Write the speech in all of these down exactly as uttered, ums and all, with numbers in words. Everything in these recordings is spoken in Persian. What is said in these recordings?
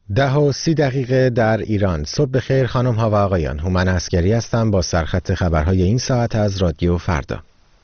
ده و سی دقیقه در ایران. صبح بخیر خانم ها و آقایان. هومن عسگری هستم با سرخط خبرهای این ساعت از رادیو فردا.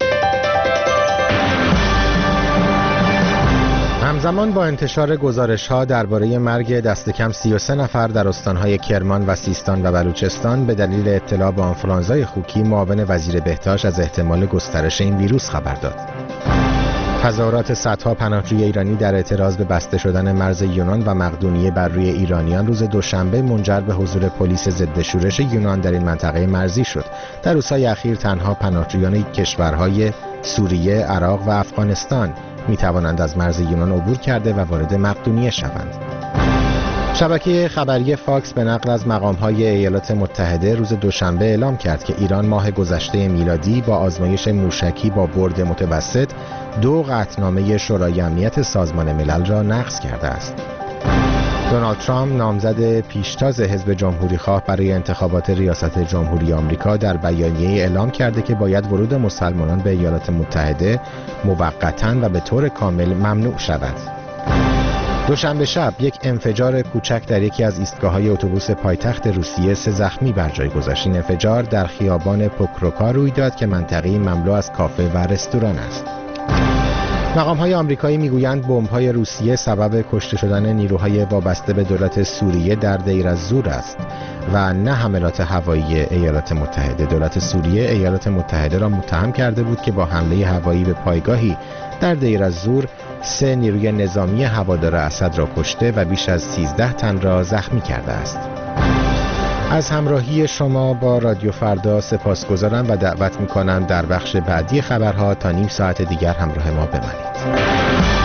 همزمان با انتشار گزارش‌ها درباره مرگ دست کم سی و سه نفر در استان‌های کرمان و سیستان و بلوچستان به دلیل اطلاع به آنفولانزای خوکی، معاون وزیر بهداشت از احتمال گسترش این ویروس خبر داد. تظاهرات صدها پناهجوی ایرانی در اعتراض به بسته شدن مرز یونان و مقدونیه بر روی ایرانیان روز دوشنبه منجر به حضور پلیس ضد شورش یونان در این منطقه مرزی شد. در روزهای اخیر تنها پناهجویان کشورهای سوریه، عراق و افغانستان می توانند از مرز یونان عبور کرده و وارد مقدونیه شوند. شبکه خبری فاکس به نقل از مقام‌های ایالات متحده روز دوشنبه اعلام کرد که ایران ماه گذشته میلادی با آزمایش موشکی با برد متوسط دو قطعنامه شورای امنیت سازمان ملل را نقض کرده است. دونالد ترامپ نامزد پیشتاز حزب جمهوری‌خواه برای انتخابات ریاست جمهوری آمریکا در بیانیه‌ای اعلام کرده که باید ورود مسلمانان به ایالات متحده موقتاً و به طور کامل ممنوع شود. دوشنبه شب یک انفجار کوچک در یکی از ایستگاه‌های اتوبوس پایتخت روسیه سه زخمی بر جای گذاشت. این انفجار در خیابان پوکروکا روی داد که منطقه‌ای مملو از کافه و رستوران است. مقام‌های آمریکایی میگویند بمب‌های روسیه سبب کشته شدن نیروهای وابسته به دولت سوریه در دیر از-زور است و نه حملات هوایی ایالات متحده. دولت سوریه ایالات متحده را متهم کرده بود که با حمله هوایی به پایگاهی در دیر از-زور سه نیروی نظامی هوادار اسد را کشته و بیش از سیزده تن را زخمی کرده است. از همراهی شما با رادیو فردا سپاسگزارم و دعوت می‌کنم در بخش بعدی خبرها تا نیم ساعت دیگر همراه ما بمانید.